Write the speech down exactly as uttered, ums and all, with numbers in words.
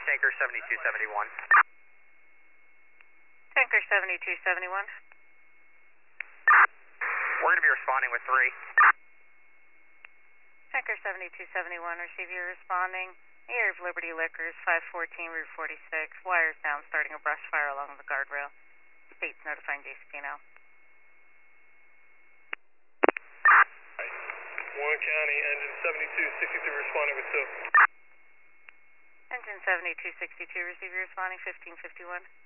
Tanker seventy-two seventy-one. Tanker seventy-two seventy-one. We're going to be responding with three. Tanker seventy-two seventy-one, receive you responding. Air of Liberty Liquors, five fourteen Route forty-six. Wires down, starting a brush fire along the guardrail. States notifying J C P N L. Warren County, engine seventy-two sixty-two responding with two. Engine seventy-two sixty-two, receive you responding fifteen fifty-one.